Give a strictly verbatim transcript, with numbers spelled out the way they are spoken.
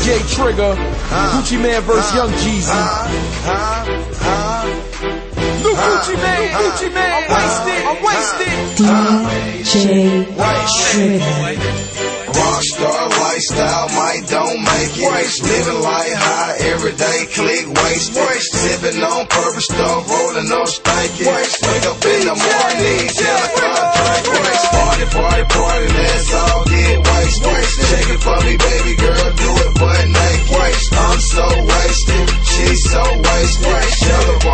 J Trigger, Gucci Man versus Young Jeezy. New Gucci Man, Gucci Man, I'm wasted, I'm wasted. D J Trigger. Rockstar lifestyle, might don't make it. Waste. Living life high, everyday click waste. Waste. Sipping on purple stuff, rolling up stanky. Waste.